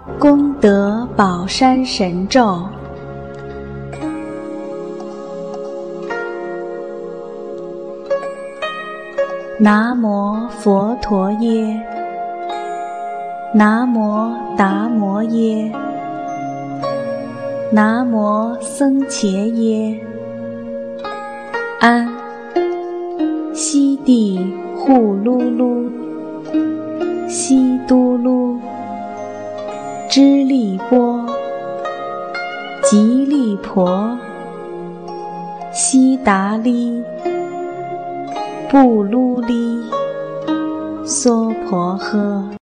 功德宝山神咒。南无佛陀耶，南无达摩耶，南无僧伽耶。安悉地护噜噜，悉都噜，支利波，吉利婆，悉达利，布噜利，娑婆诃。